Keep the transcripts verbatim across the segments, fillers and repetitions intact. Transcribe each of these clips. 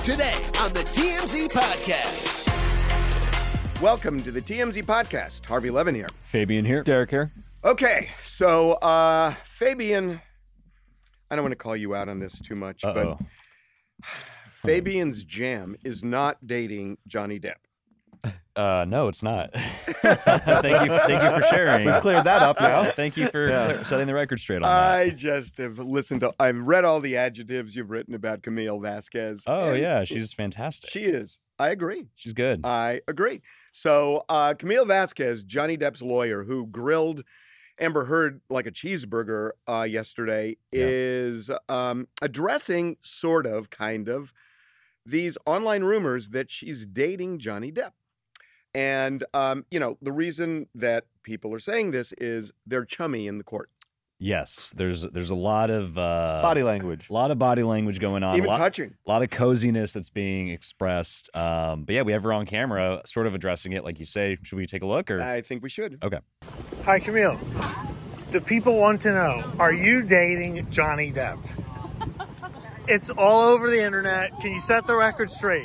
Today on the T M Z Podcast. Welcome to the T M Z Podcast. Harvey Levin here. Fabian here. Derek here. Okay, so uh, Fabian, I don't want to call you out on this too much, Uh-oh. but Fabian's jam is not dating Johnny Depp. Uh, no, it's not. thank you, thank you for sharing. We've cleared that up now. Thank you for Yeah. clear- setting the record straight on I that. just have listened to, I've read all the adjectives you've written about Camille Vasquez. Oh and yeah, she's fantastic. She is. I agree. she's good. I agree. So uh, Camille Vasquez, Johnny Depp's lawyer, who grilled Amber Heard like a cheeseburger uh, yesterday, Yeah. is um, addressing sort of, kind of, these online rumors that she's dating Johnny Depp. And, um, you know, the reason that people are saying this is they're chummy in the court. Yes, there's there's a lot of uh, Body language. a lot of body language going on. Even a lot, touching. a lot of coziness that's being expressed. Um, but yeah, we have her on camera, sort of addressing it, like you say. Should we take a look? Or I think we should. okay. Hi, Camille. The people want to know, are you dating Johnny Depp? It's all over the internet. Can you set the record straight?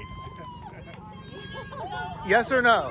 Yes or no?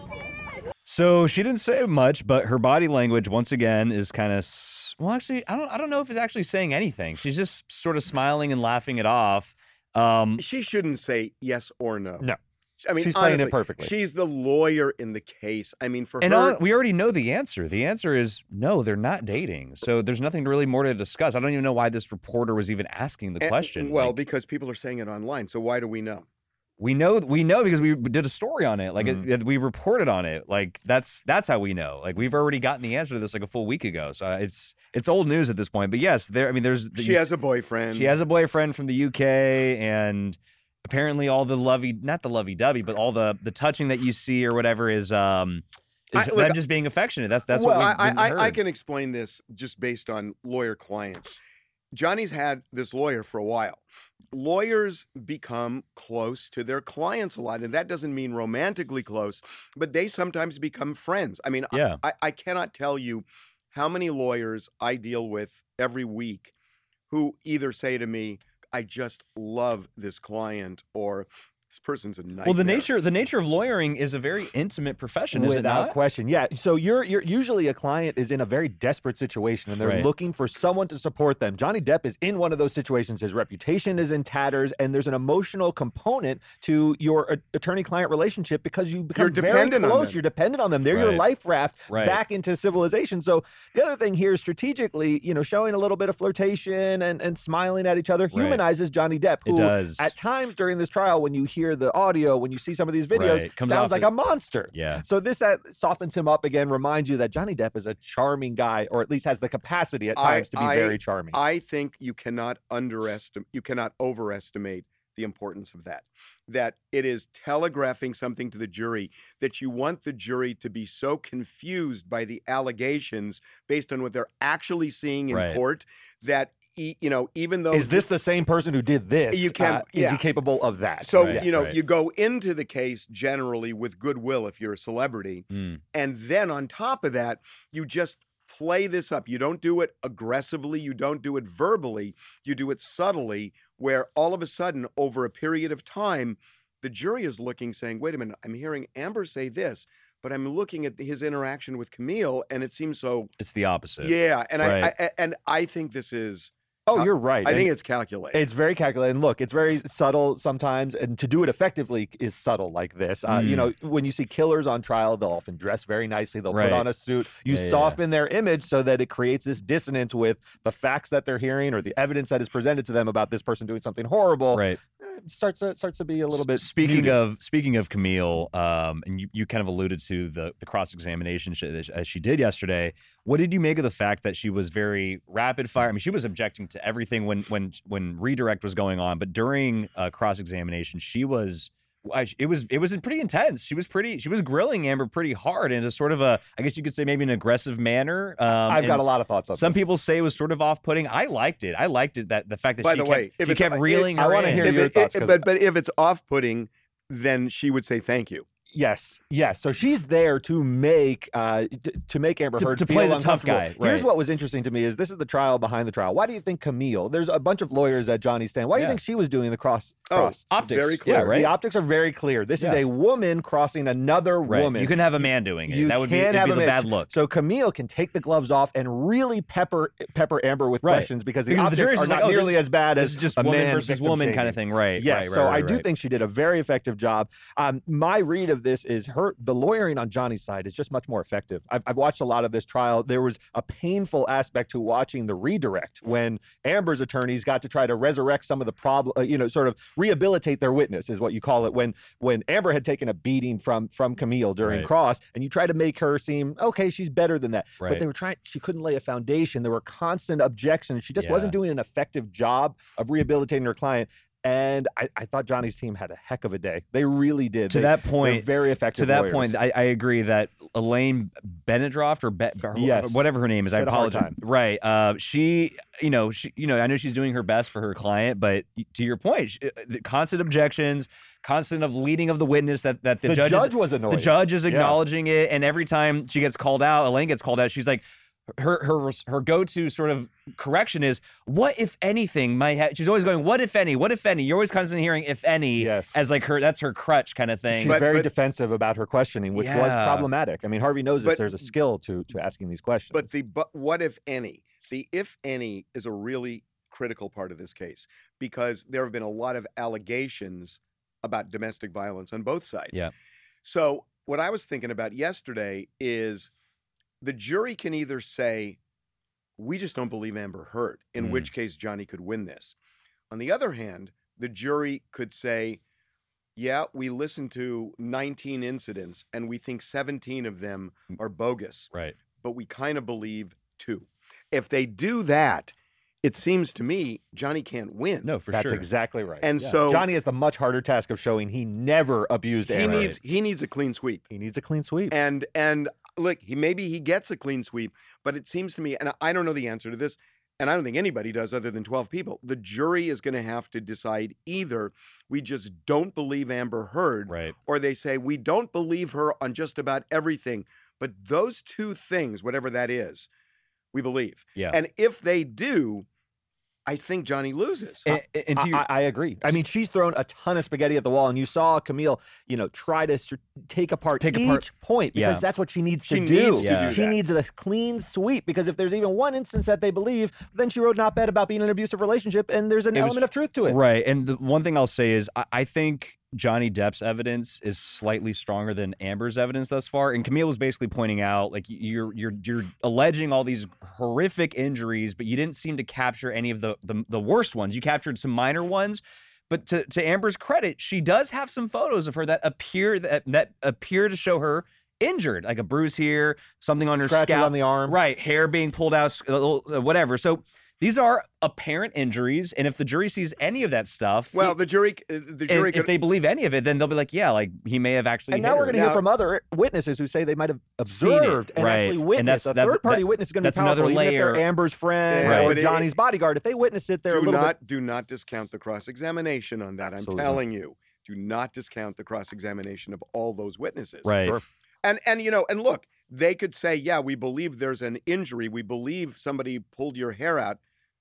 So she didn't say much, but her body language once again is kind of well. Actually, I don't. I don't know if it's actually saying anything. She's just sort of smiling and laughing it off. Um, She shouldn't say yes or no. No. I mean, She's playing it honestly, perfectly. She's the lawyer in the case. I mean, for and her, all, we already know the answer. The answer is no. They're not dating. So there's nothing really more to discuss. I don't even know why this reporter was even asking the and- question. well, Like, because people are saying it online. So why do we know? we know. We know because we did a story on it. Like Mhm. it, it- we reported on it. Like that's that's how we know. Like we've already gotten the answer to this like a full week ago. So it's it's old news at this point. But yes, there. I mean, there's She has a boyfriend. She has a boyfriend from the U K, and apparently all the lovey, not the lovey-dovey, but all the the touching that you see or whatever is um is I- look, them just being affectionate. That's that's well, what I, we've I, heard. I can explain this just based on lawyer client. Johnny's had this lawyer for a while. Lawyers become close to their clients a lot, and that doesn't mean romantically close, but they sometimes become friends. I mean, I- Yeah. I, I cannot tell you how many lawyers I deal with every week who either say to me, I just love this client, or this person's a nightmare. Well, the nature the nature of lawyering is a very intimate profession, is it Without not? question. Yeah. So you're you're usually a client is in a very desperate situation and they're Right. looking for someone to support them. Johnny Depp is in one of those situations. His reputation is in tatters, and there's an emotional component to your uh, attorney-client relationship because you become You're very dependent on close. them. You're dependent on them. They're your Right. life raft Right. back into civilization. So the other thing here, strategically, you know, showing a little bit of flirtation and, and smiling at each other Right. humanizes Johnny Depp. It who, does. At times during this trial, when you hear the audio, when you see some of these videos, Right. Comes sounds off like it- a monster. Yeah. So this uh, softens him up again, reminds you that Johnny Depp is a charming guy, or at least has the capacity at I- times to be I- very charming. I think you cannot underestimate, you cannot overestimate the importance of that. That it is telegraphing something to the jury, that you want the jury to be so confused by the allegations based on what they're actually seeing in Right. court that, e- you know, even though is this the same person who did this? You can- uh, Is yeah. he capable of that? so Right, you know right. you go into the case generally with goodwill if you're a celebrity, Mm. and then on top of that you just play this up. You don't do it aggressively, you don't do it verbally, you do it subtly, where all of a sudden over a period of time the jury is looking saying, wait a minute, I'm hearing Amber say this, but I'm looking at his interaction with Camille and it seems so It's the opposite. yeah and Right. I, I and I think this is Oh, you're right. I And think it's calculated. It's very calculated. And look, it's very subtle sometimes, and to do it effectively is subtle like this. Uh, You Mm. know, when you see killers on trial, they'll often dress very nicely. They'll Right. put on a suit. You Yeah, yeah, soften their image so that it creates this dissonance with the facts that they're hearing or the evidence that is presented to them about this person doing something horrible. Right. It starts to, starts to be a little bit Speaking muted. of speaking of Camille, um, and you, you kind of alluded to the the cross examination as she did yesterday. What did you make of the fact that she was very rapid fire? I mean, she was objecting to everything when when when redirect was going on, but during uh, cross examination, she was. I- It was it was pretty intense. She was pretty. She was grilling Amber pretty hard in a sort of a, I guess you could say maybe an aggressive manner. Um, I've got and a lot of thoughts on Some this. people say it was sort of off-putting. I liked it. I liked it that the fact that By she the kept, way, if she it's- kept it- reeling I her wanna in. hear If your it- thoughts, it- 'cause- but but if it's off-putting, then she would say thank you. Yes, yes. So she's there to make uh, t- to make Amber To- Heard to feel play the tough uncomfortable. guy, Here's right. what was interesting to me is this is the trial behind the trial. Why do you think Camille? There's a bunch of lawyers at Johnny's stand. Why do you Yeah. think she was doing the cross? Oh, cross? Optics. Very clear. Yeah, right? The optics are very clear. This is Yeah. a woman crossing another Right. woman. You can have a man doing it. You that would be, can it'd have be a the man. bad look. So Camille can take the gloves off and really pepper pepper Amber with Right. questions because the Because the optics jury's are just not like, oh, this- nearly as bad this as is just a woman man versus victim woman kind shaming. of thing. Right. Yes, Right, right, so right, I do right. think she did a very effective job. Um, my read of this is her the lawyering on Johnny's side is just much more effective. I've, I've watched a lot of this trial. There was a painful aspect to watching the redirect when Amber's attorneys got to try to resurrect some of the problem, uh, you know, sort of rehabilitate their witness is what you call it. When when Amber had taken a beating from from Camille during Right. cross, and you try to make her seem okay, she's better than that. But Right. they were trying. She couldn't lay a foundation. There were constant objections. She just Yeah. wasn't doing an effective job of rehabilitating her client. And I, I thought Johnny's team had a heck of a day. They really did. To They- that they're point, very effective. To that lawyers. point, I, I agree that Elaine Benedroft or Be- Be- Yes. whatever her name is, She I had a hard apologize. time. Right. Uh, she, you know, she, you know, I know she's doing her best for her client, but to your point, she, the constant objections, constant of leading of the witness that that the, the judge, judge is, was annoyed. the judge is Yeah. acknowledging it, and every time she gets called out, Elaine gets called out, she's like. Her her her go-to sort of correction is what if anything might have. She's always going what if any, what if any. You're always constantly hearing if any Yes. as like her that's her crutch kind of thing. She's But- very but- defensive about her questioning, which was Yeah. problematic. I mean, Harvey knows this. But- There's a skill to to asking these questions. But the but what if any? The if any is a really critical part of this case because there have been a lot of allegations about domestic violence on both sides. Yeah. So what I was thinking about yesterday is the jury can either say, we just don't believe Amber Heard, in Mm. which case Johnny could win this. On the other hand, the jury could say, yeah, we listened to nineteen incidents and we think seventeen of them are bogus, Right. but we kind of believe two. If they do that, it seems to me Johnny can't win. No, for That's sure. exactly right. And Yeah. so Johnny has the much harder task of showing he never abused he Amber. needs he needs a clean sweep. He needs a clean sweep. And and look, he maybe he gets a clean sweep, but it seems to me, and I don't know the answer to this, and I don't think anybody does other than twelve people. The jury is going to have to decide either we just don't believe Amber Heard, Right. or they say we don't believe her on just about everything, but those two things, whatever that is, we believe. Yeah. And if they do, I think Johnny loses. And, and to I, your, I I agree. I mean, she's thrown a ton of spaghetti at the wall, and you saw Camille, you know, try to str- take apart Take each apart- point because Yeah. that's what she needs She to do. needs to Yeah. do She that. needs a clean sweep because if there's even one instance that they believe, then she wrote an op-ed about being in an abusive relationship, and there's an It was- element of truth to it. right. And the one thing I'll say is I, I think Johnny Depp's evidence is slightly stronger than Amber's evidence thus far. And Camille was basically pointing out, like, you're you're you're alleging all these horrific injuries, but you didn't seem to capture any of the the, the worst ones. You captured some minor ones. But to, to Amber's credit, she does have some photos of her that appear that, that appear to show her injured, like a bruise here, something on her Scratches scalp, on the arm. right? Hair being pulled out, a little- uh, whatever. So these are apparent injuries, and if the jury sees any of that stuff, Well, the jury, uh, the and jury if could, they believe any of it, then they'll be like, yeah, like he may have actually. And hit now we're her. going to hear Now- from other witnesses who say they might have Seen it, observed and right. actually And witnessed. that's- a that's- third-party that- witness is going to be that's another powerful, even if layer. they're Amber's friend Yeah, or but it- Johnny's bodyguard. If they witnessed it, they're a do little not bit. do not discount the cross-examination on that. Absolutely. I'm telling you, do not discount the cross-examination of all those witnesses. right. Sure. And and you know, and look, they could say, yeah, we believe there's an injury. We believe somebody pulled your hair out.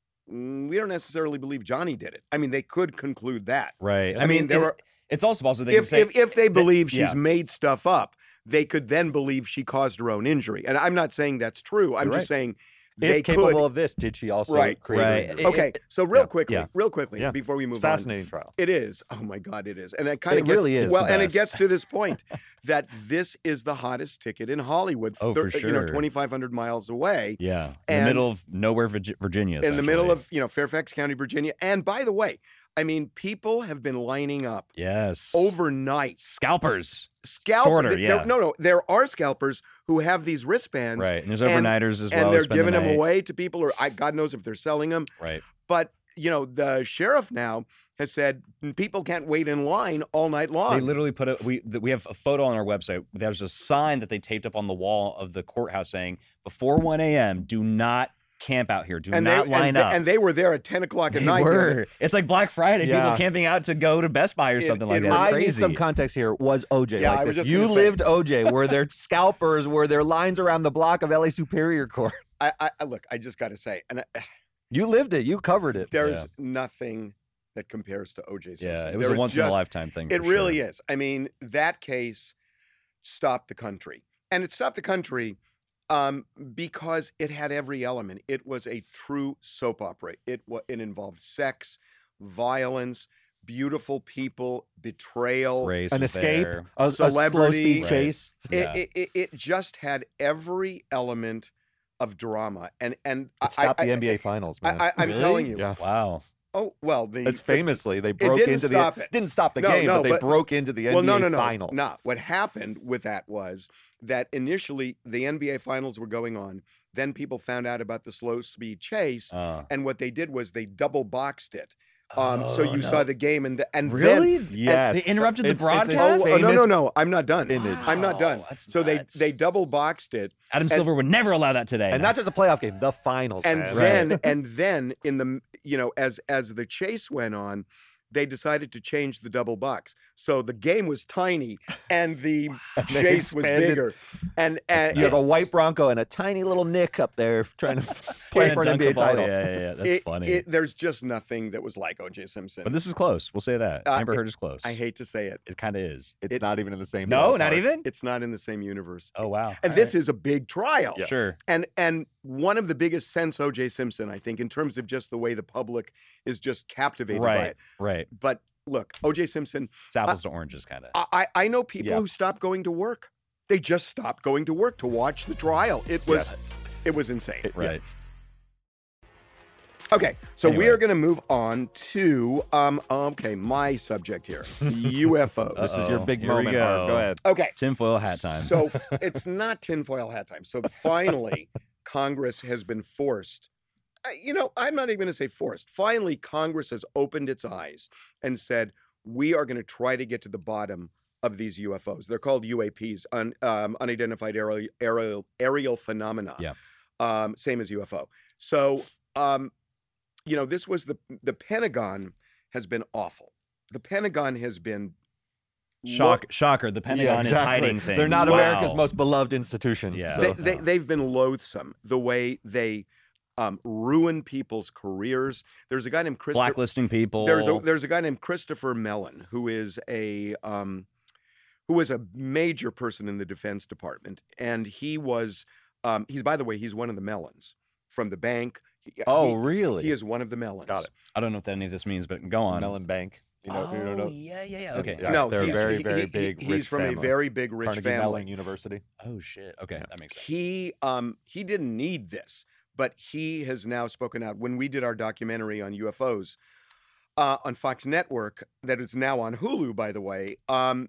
Mm, We don't necessarily believe Johnny did it. I mean, they could conclude that. Right. I, I mean, mean, there it- were- it's also possible they If, can say if if they believe she's yeah. made stuff up, they could then believe she caused her own injury. And I'm not saying that's true. I'm You're just right. saying If they capable could. of this, did she also Right. create her Right. injury? It- Okay, so real yeah, quickly, yeah. real quickly, Yeah. before we It's a move on. fascinating trial. It is. Oh my God, it is. And it kind It of gets really is well, the and it best. gets to this point that this is the hottest ticket in Hollywood. Oh, for You know, sure. twenty-five hundred miles away, yeah, in And- the middle of nowhere, Virgi- Virginia, in the middle essentially. of you know Fairfax County, Virginia. And by the way, I mean, people have been lining up yes, overnight. scalpers, Scalp. Sorta, there- yeah. No, no, there are scalpers who have these wristbands, right? And there's and- overnighters as well. and they're spend the giving them night. away to people, or I, God knows if they're selling them. Right. But you know, the sheriff now has said people can't wait in line all night long. They literally put a we th- we have a photo on our website. There's a sign that they taped up on the wall of the courthouse saying before one a.m. do not camp out here. Do and not they, line and up. They, and they were there at ten o'clock at They night. the other- were. It's like Black Friday. Yeah. People camping out to go to Best Buy or It- something like it that. It's I crazy. need some context here. Was O J Yeah, like I was this? just You gonna say. lived O J. Were there scalpers? Were there lines around the block of L A Superior Court? I, I, I look. I just got to say, and I, You lived it. You covered it. there's Yeah. nothing that compares to O J Simpson. yeah, it was There a once just, in a lifetime thing. It for really sure. is. I mean, that case stopped the country, and it stopped the country um, because it had every element. It was a true soap opera. It wa- it involved sex, violence, beautiful people, betrayal. Race An was escape, there. a, a slow Celebrity. speed Right. chase. It, Yeah. it, it, it just had every element of drama, and and I, It stopped I, the N B A Finals, man. I, I, I'm Really? telling you. Yeah. Wow. Oh well, the It's famously they broke didn't into stop the it. didn't stop the No, game, no, but they but- broke into the well, N B A no, no, no, Finals. no. What happened with that was that initially the N B A Finals were going on. Then people found out about the slow speed chase, Uh, and what they did was they double boxed it. Um, so Oh, you no. saw the game, and the, and Really? then Yes, They interrupted the It's- it's a broadcast? oh, oh, no, no, famous no, I'm not done. image. I'm not done. Wow, that's So they nuts. they double boxed it, Adam Silver would never allow that today. And not just a playoff game, the finals. and man. then and then in the you know as as the chase went on, they decided to change the double box. So the game was tiny and the They chase was expanded. bigger. And, and you have a it's- white Bronco and a tiny little Nick up there trying to Playing play for an dunk N B A the ball. title. Yeah, yeah, yeah. That's it- funny. it- there's just nothing that was like O J Simpson. but this is close. We'll say that. Uh, Amber it- Heard is close. I hate to say it. it. Kind of is. It's It- not even in the same. No, ballpark. not even. It's not in the same universe. Oh wow. And All this right. is a big trial. Sure. And and one of the biggest since O J Simpson, I think, in terms of just the way the public is just captivated by Right. it. Right. But look, O J Simpson, It's apples to oranges, kind of. I, I I know people Yeah. who stopped going to work. They just stopped going to work to watch the trial. It was it was insane. Right. Okay, so we Anyway. are going to move on to um okay, my subject here, U F Os. This is your Uh-oh. big Here we moment. Harv. go. Go ahead. Okay, Tinfoil hat time. so f- it's not tinfoil hat time. So finally, Congress has been forced. uh, You know, I'm not even going to say forced. Finally, Congress has opened its eyes and said, we are going to try to get to the bottom of these U F Os. They're called U A Ps, un, um, unidentified aerial, aerial, aerial phenomena. Yeah. Um, same as U F O. So, um, you know, this was the the Pentagon has been awful. The Pentagon has been Shock, shocker. The Pentagon Yeah, is exactly. hiding things. They're not Wow. America's most beloved institution. Yeah. so- They, they, they've been loathsome the way they um, ruin people's careers. There's a guy named Christopher. blacklisting people. There's a there's a guy named Christopher Mellon who is a um, who is a major person in the Defense Department, and he was um, he's by the way he's one of the Mellons from the bank. He- oh, he, really? he is one of the Mellons. Got it. I don't know what any of this means, but go on. Mellon Bank. You know, oh, you don't know. yeah, yeah, yeah. Okay. Yeah, no, they're a he's, very, he- very he- big, He's rich from a family. very big rich Carnegie family. Mellon University. Oh shit. Okay, that makes sense. He um he didn't need this, but he has now spoken out. When we did our documentary on U F Os uh, on Fox Network, that is now on Hulu, by the way, um,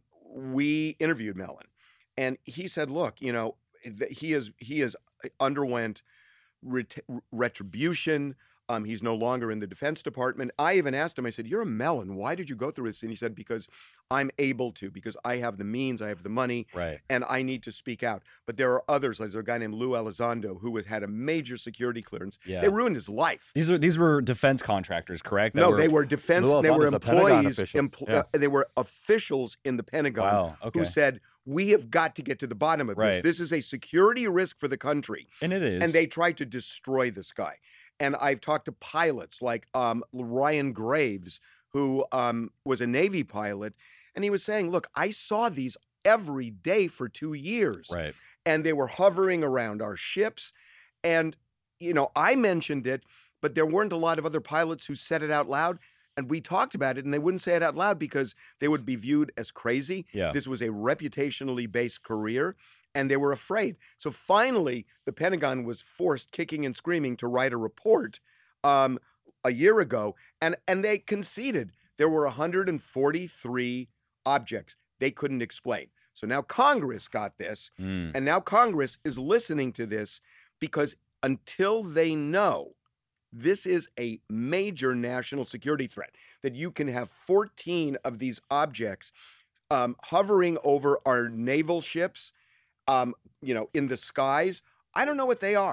we interviewed Mellon, and he said, "Look, you know, th- he is he has underwent ret- retribution." Um, he's no longer in the Defense Department. I even asked him, I said, you're a Mellon. Why did you go through this? And he said, because I'm able to, because I have the means, I have the money, Right. and I need to speak out. But there are others, like there's a guy named Lou Elizondo who had had a major security clearance. Yeah. They ruined his life. These are these were defense contractors, correct? That No, they were defense, Lou they were Elizondo's a Pentagon employees, official. empl- Yeah. uh, they were officials in the Pentagon Wow. Okay. who said, we have got to get to the bottom of this. Right. This is a security risk for the country. and it is. And they tried to destroy this guy. And I've talked to pilots like um, Ryan Graves, who um, was a Navy pilot, and he was saying, look, I saw these every day for two years. right. And they were hovering around our ships. And, you know, I mentioned it, but there weren't a lot of other pilots who said it out loud. And we talked about it, and they wouldn't say it out loud because they would be viewed as crazy. Yeah. This was a reputationally based career, and they were afraid. So finally, the Pentagon was forced, kicking and screaming, to write a report um, a year ago, and, and they conceded there were one hundred forty-three objects they couldn't explain. So now Congress got this, Mm. and now Congress is listening to this because until they know this is a major national security threat, that you can have fourteen of these objects um, hovering over our naval ships, um, you know, in the skies. I don't know what they are.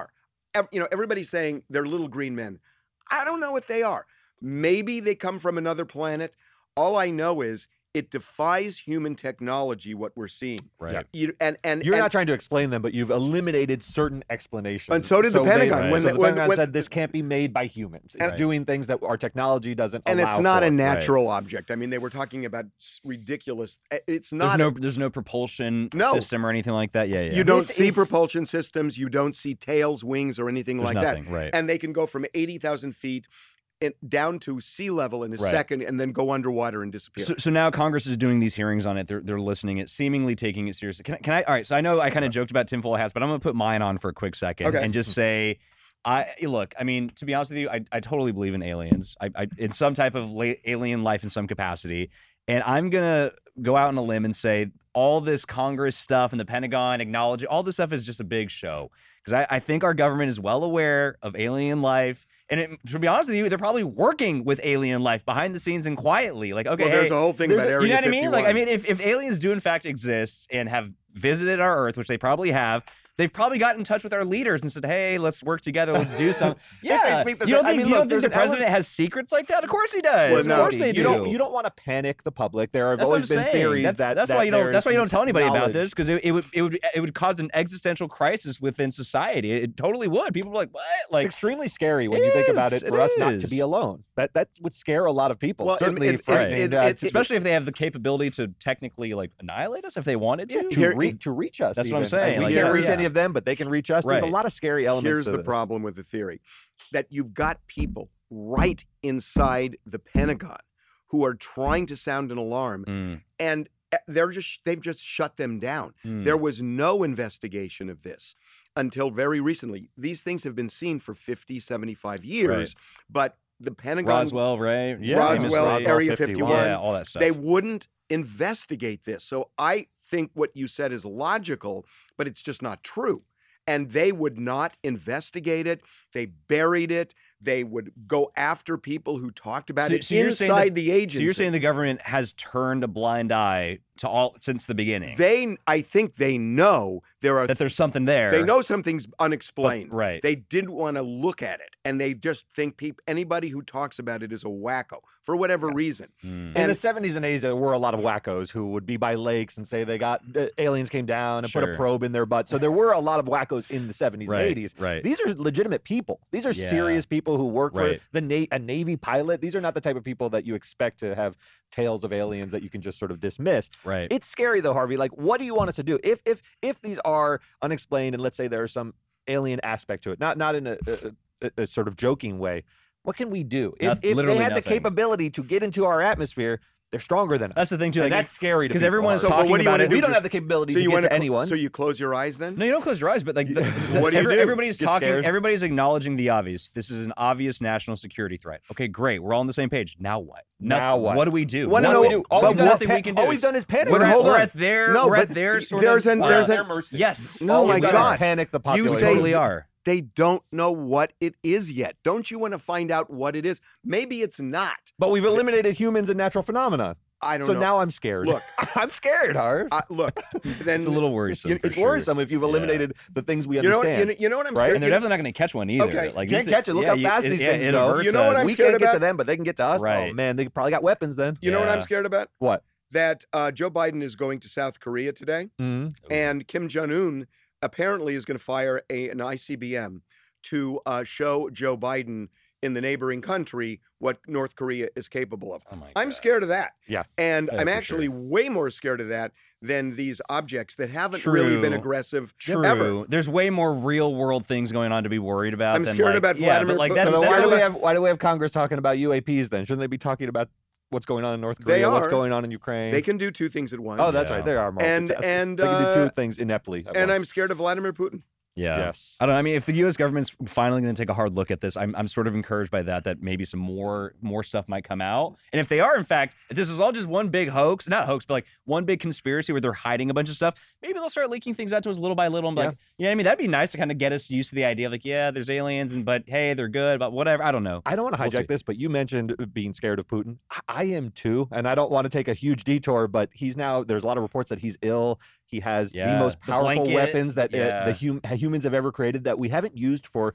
ev- you know, everybody's saying they're little green men. I don't know what they are. Maybe they come from another planet. All I know is it defies human technology what we're seeing. Right. You, and and You're and, not trying to explain them, but you've eliminated certain explanations. And so did the they- Pentagon. Right. When so the, the when, Pentagon when- said this can't be made by humans. It's Right. doing things that our technology doesn't and allow it's not for. a natural object. I mean, they were talking about s- ridiculous. It's There's not. no a- there's no propulsion No. system or anything like that. Yeah, yeah. You don't This see is- propulsion systems. You don't see tails, wings, or anything There's like nothing, that. right. And they can go from eighty thousand feet in, down to sea level in a Right. second, and then go underwater and disappear. So, so now Congress is doing these hearings on it. They're they're listening it, seemingly taking it seriously. Can, I- can I? All right. So I know I kind of joked about tinfoil hats, but I'm going to put mine on for a quick second Okay. and just say, I look. I mean, to be honest with you, I, I totally believe in aliens. I, I in some type of la- alien life in some capacity, and I'm gonna go out on a limb and say all this Congress stuff and the Pentagon acknowledging all this stuff is just a big show because I, I think our government is well aware of alien life. And it, to be honest with you, they're probably working with alien life behind the scenes and quietly. Like, okay, well, there's hey, a whole thing there's about a- Area you know what I mean? Like, I fifty-one. mean, if, if aliens do in fact exist and have visited our Earth, which they probably have, they've probably gotten in touch with our leaders and said, "Hey, let's work together. Let's do something." Yeah, speak the you don't same- I think, mean, you look, don't think there's the an president has secrets like that? Of course he does. Well, of no. course they you do. don't you don't want to panic the public. There have That's what always I'm been saying. theories that's, that that's that why you don't. there's That's why you don't tell anybody about knowledge. this because it, it would it would it would cause an existential crisis within society. It, totally would. People are like, "What?" Like, It's extremely scary when It you think about is, it for it us not to is. be alone. That that would scare a lot of people. Well, it- Certainly it- it- frightening, it- uh, it- to- especially if they have the capability to technically like annihilate us if they wanted to. to, Here- re- to reach us. That's what I'm even. saying, And we like, can't yeah, reach yeah. any of them, but they can reach us. There's a Right. lot of scary elements. Here's to the this. problem with the theory that you've got people right inside the Pentagon who are trying to sound an alarm, Mm, and eh, they're just they've just shut them down. mm. There was no investigation of this until very recently. These things have been seen for fifty, seventy-five years, Right. but the Pentagon, Roswell, right? Yeah, famous, Roswell, right? Area fifty-one. fifty-one, Yeah, all that stuff. they wouldn't investigate this. So I think what you said is logical, but it's just not true. And they would not investigate it. They buried it. They would go after people who talked about So- it so you're saying inside that- the agency. So you're saying the government has turned a blind eye to all since the beginning? they? I think they know there are. that there's something there. They know something's but- unexplained. right? They didn't want to look at it, and they just think people, anybody who talks about it is a wacko for whatever reason. Mm. In And- the seventies and eighties, there were a lot of wackos who would be by lakes and say they got uh, aliens came down and put Sure. a probe in their butt. So there were a lot of wackos in the seventies Right, and eighties. right. These are legitimate people. These are Yeah. serious people who work Right. for the na- a Navy pilot. These are not the type of people that you expect to have tales of aliens that you can just sort of dismiss. Right. It's scary though, Harvey. Like, what do you want us to do if if if these are unexplained and let's say there's some alien aspect to it, not not in a, a, a, a sort of joking way? What can we do if, Not- if they literally had the nothing. capability to get into our atmosphere? They're stronger than us. That's the thing too. and Like, that's scary to because people. everyone's So, but talking what do you about wanna it. do? we don't just- have the capability So to you get want to anyone. So you close your eyes then? No, you don't close your eyes, but like, the, the- What do you every- do? everybody's Get talking. scared? Everybody's acknowledging the obvious. This is an obvious national security threat. Okay, great. We're all on the same page. Now what? Now Nothing. what? What do we do? Wanna What know- do we do? All but we've done, what- nothing we can do. All we've done is panic. But We're, at, hold we're on. at their. No, we're but at their sort there's of. an- uh, there's an- their mercy. yes. No, all my we've done God. is- Panic the You population. say- Totally are. They don't know what it is yet. Don't you want to find out what it is? Maybe it's not. But we've eliminated humans and natural phenomena. I don't So know. now I'm scared. Look. I'm scared, Harv. I, look, then It's a little worrisome. You- for It's sure. worrisome if you've Yeah. eliminated the things we You know, what, understand. you know, you know what I'm right? scared. And they're you know- definitely not going to catch one either. Okay. Like Can't these- catch it. Look yeah, how you- fast it- these yeah, things it go. averts You know what us. I'm we scared can't get to about? them, but they can get to us. Oh Right. man, they probably got weapons then. You know what Yeah. I'm scared about? What? That uh, Joe Biden is going to South Korea today, Mm-hmm. and Kim Jong Un apparently is going to fire a, an I C B M to uh, show Joe Biden in the neighboring country what North Korea is capable of. Oh my I'm God. scared of that. Yeah. And Yeah, I'm for actually sure. way more scared of that than these objects that haven't really been True. aggressive True. ever. There's way more real world things going on to be worried about. I'm than scared like, about yeah, Vladimir but like Putin. that's, So That's why do we always- have why do we have Congress talking about U A Ps then? Shouldn't they be talking about what's going on in North They Korea? What's are. going on in Ukraine? They can do two things at once. Oh, that's Yeah. right. They are And- multitasking. and, they can do uh, two things ineptly. at and I'm once. scared of Vladimir Putin. Yeah. Yes. I don't know. I mean, if the U S government's finally going to take a hard look at this, I'm, I'm sort of encouraged by that, that maybe some more more stuff might come out. And if they are, in fact, if this is all just one big hoax, not hoax, but like one big conspiracy where they're hiding a bunch of stuff, maybe they'll start leaking things out to us little by little. And be Yeah. like, you know what I mean? That'd be nice to kind of get us used to the idea of like, yeah, there's aliens, and but hey, they're good, but whatever. I don't know. I don't want to We'll hijack see. this, but you mentioned being scared of Putin. I, I am too, and I don't want to take a huge detour, but he's now. There's a lot of reports that he's ill. He has Yeah, the most the powerful blanket, weapons that uh, yeah. the hum, humans have ever created that we haven't used for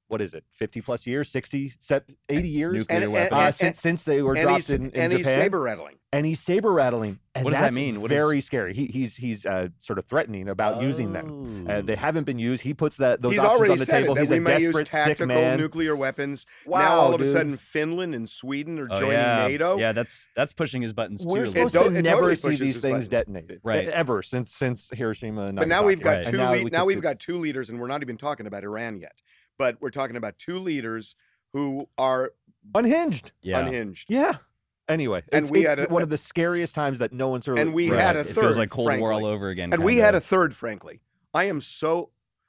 what is it, fifty plus years, sixty, eighty years? Nuclear And- weapons. Uh, and- since, since they were and dropped he's, in, in and he's Japan. saber rattling. And he's saber rattling. And What does that that's mean? What is- very scary. He, he's he's uh, sort of threatening about using them. Uh, they haven't been used. He puts that those He's options already on the said table. it, that He's we a may use desperate, sick tactical man. nuclear weapons. Wow, now all of dude. a sudden, Finland and Sweden are Oh, joining yeah. NATO. Yeah, that's that's pushing his buttons We're too. supposed do- to it never totally see pushes these his things buttons. detonated, Right. e- ever since since Hiroshima. And But now we've got Right. two. And now lead- we now could we've see- got two leaders, and we're not even talking about Iran yet. But we're talking about two leaders who are unhinged. yeah. unhinged. Yeah. Anyway, And it's, we it's had a- one of the scariest times that no one sort of. And we Right. had a It third. feels like Cold War all frankly. over again. And we kinda. had a third, frankly. I am so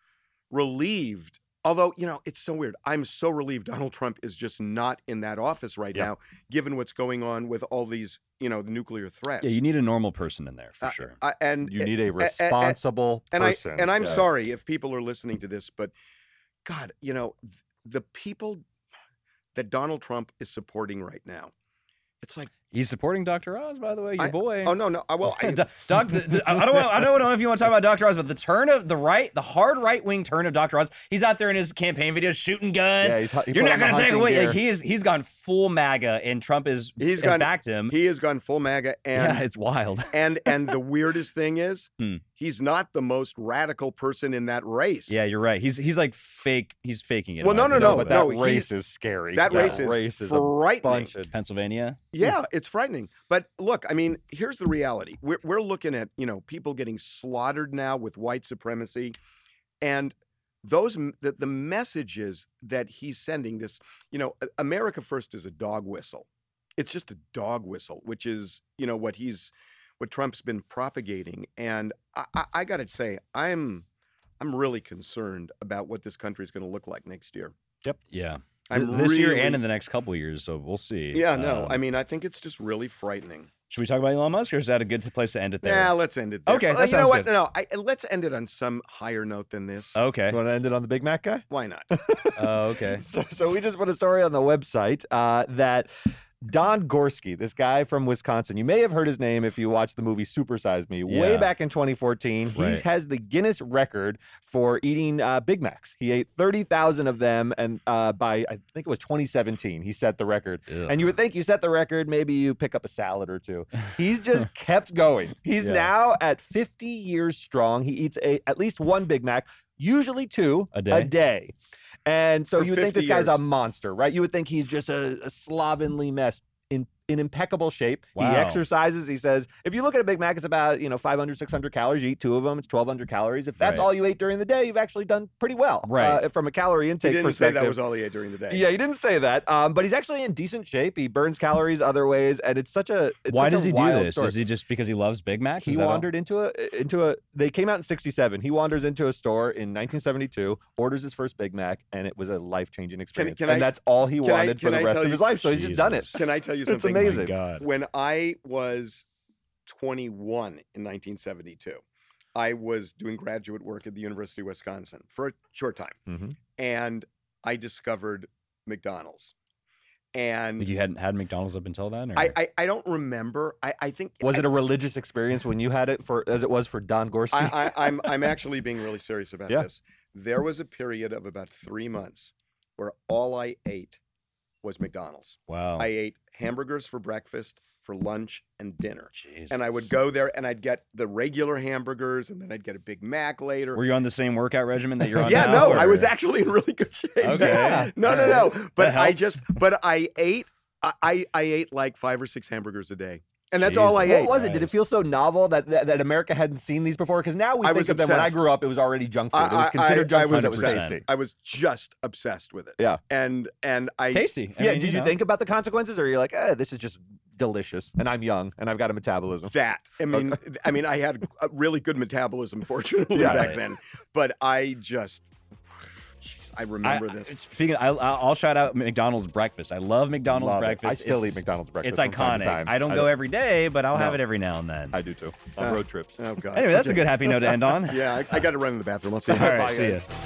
relieved. Although, you know, it's so weird. I'm so relieved Donald Trump is just not in that office right Yeah. now, given what's going on with all these, you know, the nuclear threats. Yeah, you need a normal person in there for Uh, sure. I- and You need a a- a- responsible and person. I and I'm Yeah. sorry if people are listening to this, but God, you know, th- the people that Donald Trump is supporting right now, it's like, He's supporting Doctor Oz, by the way, your I- boy. oh no, no, I well, I, Do- Doc, the, the, I don't want, I don't know if you want to talk about Doctor Oz, but the turn of the right, the hard right wing turn of Doctor Oz. He's out there in his campaign videos shooting guns. Yeah, he's, he You're put not on the going to take hunting away. gear. Like, he is, he's gone full MAGA, and Trump is He's has gone- backed him. he has gone full MAGA, yeah, and it's wild. and and the weirdest thing is, Hmm. he's not the most radical person in that race. Yeah, you're right. He's he's like fake. He's faking it. Well, in no, my no, opinion, no, but but- that no, race is scary. that race is race is a frightening. bunch of Pennsylvania. Yeah, it's frightening. But look, I mean, here's the reality. We're we're looking at, you know, people getting slaughtered now with white supremacy, and those m- the, the messages that he's sending. This, you know, A- America First is a dog whistle. It's just a dog whistle, which is, you know, what he's what Trump's been propagating. And I, I, I got to say, I'm I'm really concerned about what this country is going to look like next year. Yeah. I'm Th- this year really- and in the next couple of years, so we'll see. Yeah, no, Um, I mean, I think it's just really frightening. should we talk about Elon Musk, or is that a good place to end it there? Yeah, let's end it there. Okay, Uh, that you know sounds what? good. No, I, let's end it on some higher note than this. Okay. You want to end it on the Big Mac guy? Why not? Oh, okay. So, so we just put a story on the website uh, that Don Gorski, this guy from Wisconsin, you may have heard his name if you watched the movie Super Size Me way Yeah. back in twenty fourteen. He Right. has the Guinness record for eating uh, Big Macs. He ate thirty thousand of them, and uh, by I think it was twenty seventeen, he set the record. Ugh. And you would think you set the record, maybe you pick up a salad or two. He's just kept going. He's Yeah. now at fifty years strong. He eats a, at least one Big Mac, usually two A day? A day. And so For you would think fifty this guy's a years. monster, right? You would think he's just a, a slovenly mess. In, in impeccable shape. Wow. He exercises. He says, if you look at a Big Mac, it's about, you know, five hundred, six hundred calories. You eat two of them, it's twelve hundred calories. If that's Right. all you ate during the day, you've actually done pretty well. Right. Uh, from a calorie He intake didn't say perspective. that was all he ate during the day. Yeah, he didn't say that. Um, but he's actually in decent shape. He burns calories other ways, and it's such a it's Why such does a he do wild this? story. Is he just because he loves Big Macs? He Is that all? wandered into a into a. They came out in sixty-seven. He wanders into a store in nineteen seventy-two, orders his first Big Mac, and it was a life changing experience. can and I- that's all he can I- wanted for can the I rest tell of you- his life. So he's just done it. Jesus. Can I tell you It's something? amazing. My God. When I was twenty-one in nineteen seventy-two, I was doing graduate work at the University of Wisconsin for a short time, Mhm. and I discovered McDonald's. And You hadn't had McDonald's up until then? Or? I, I, I don't remember. I, I think Was I, it a religious experience when you had it for as it was for Don Gorski? I, I, I'm I'm actually being really serious about Yeah. this. There was a period of about three months where all I ate was McDonald's. wow. I ate hamburgers for breakfast, for lunch, and dinner. Jesus. And I would go there and I'd get the regular hamburgers, and then I'd get a Big Mac later. Were you on the same workout regimen that you're on yeah, now? no, I or- was actually in really good shape. Okay. Yeah. No, no, All no. But That I helps. just, but I ate, I, I, I ate like five or six hamburgers a day, and that's all I Jesus. ate. What was it? Did it Christ. feel so novel that, that that America hadn't seen these before? Because now we I think was of them. When I obsessed. grew up, it was already junk food. I- it was I- considered I junk was food. It was obsessed. tasty. I was just obsessed with it. Yeah. And and I It's tasty. I Yeah. mean, Did you know. think about the consequences, or you're like, eh, this is just delicious, and I'm young, and I've got a metabolism. that. I mean, I mean, I had a really good metabolism, fortunately, Yeah. back Right. then. But I just, jeez, I remember I, this. Speaking, of, I, I'll shout out McDonald's breakfast. I love McDonald's Love it. breakfast. I still It's- eat McDonald's breakfast. It's from time to iconic. time. I don't go every day, but I'll have No. it every now and then. I do too. On Uh, road trips. Oh God. Anyway, that's Okay. a good happy note to end on. Yeah, I, I got to run in the bathroom. I'll see you. All right, Bye, see guys. ya.